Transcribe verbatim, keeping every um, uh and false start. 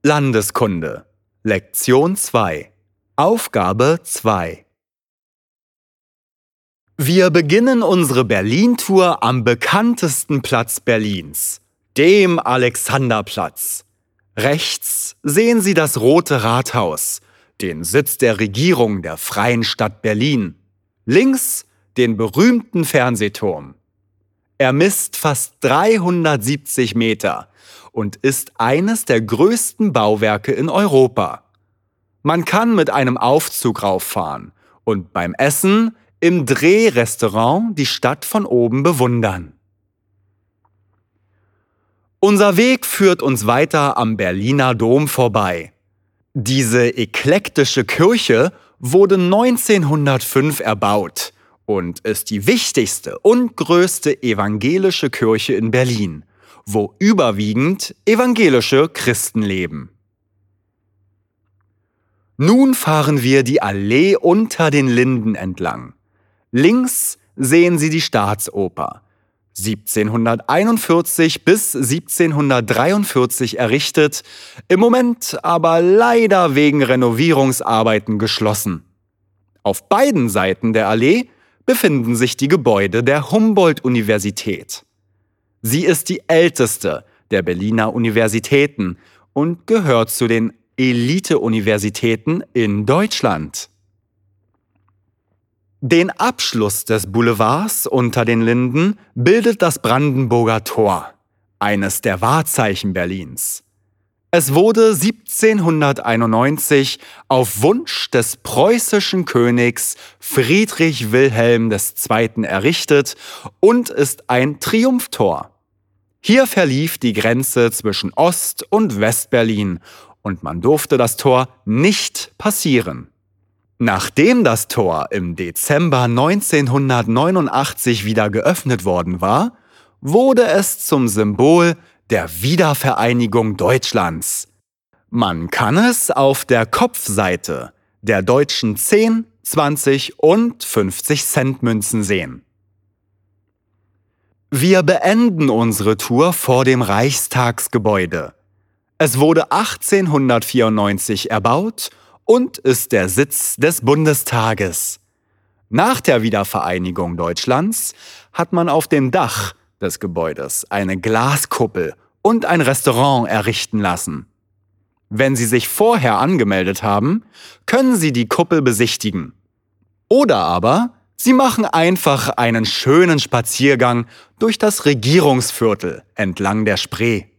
Landeskunde Lektion zwei Aufgabe zwei Wir beginnen unsere Berlin-Tour am bekanntesten Platz Berlins, dem Alexanderplatz. Rechts sehen Sie das Rote Rathaus, den Sitz der Regierung der Freien Stadt Berlin. Links den berühmten Fernsehturm. Er misst fast dreihundertsiebzig Meter und ist eines der größten Bauwerke in Europa. Man kann mit einem Aufzug rauffahren und beim Essen im Drehrestaurant die Stadt von oben bewundern. Unser Weg führt uns weiter am Berliner Dom vorbei. Diese eklektische Kirche wurde neunzehnhundertfünf erbaut und ist die wichtigste und größte evangelische Kirche in Berlin, wo überwiegend evangelische Christen leben. Nun fahren wir die Allee unter den Linden entlang. Links sehen Sie die Staatsoper, siebzehnhunderteinundvierzig bis siebzehnhundertdreiundvierzig errichtet, im Moment aber leider wegen Renovierungsarbeiten geschlossen. Auf beiden Seiten der Allee befinden sich die Gebäude der Humboldt-Universität. Sie ist die älteste der Berliner Universitäten und gehört zu den Elite-Universitäten in Deutschland. Den Abschluss des Boulevards unter den Linden bildet das Brandenburger Tor, eines der Wahrzeichen Berlins. Es wurde siebzehnhunderteinundneunzig auf Wunsch des preußischen Königs Friedrich Wilhelm der Zweite errichtet und ist ein Triumphtor. Hier verlief die Grenze zwischen Ost- und West-Berlin und man durfte das Tor nicht passieren. Nachdem das Tor im Dezember neunzehnhundertneunundachtzig wieder geöffnet worden war, wurde es zum Symbol der Wiedervereinigung Deutschlands. Man kann es auf der Kopfseite der deutschen zehn, zwanzig und fünfzig Cent Münzen sehen. Wir beenden unsere Tour vor dem Reichstagsgebäude. Es wurde achtzehnhundertvierundneunzig erbaut und ist der Sitz des Bundestages. Nach der Wiedervereinigung Deutschlands hat man auf dem Dach des Gebäudes eine Glaskuppel und ein Restaurant errichten lassen. Wenn Sie sich vorher angemeldet haben, können Sie die Kuppel besichtigen. Oder aber Sie machen einfach einen schönen Spaziergang durch das Regierungsviertel entlang der Spree.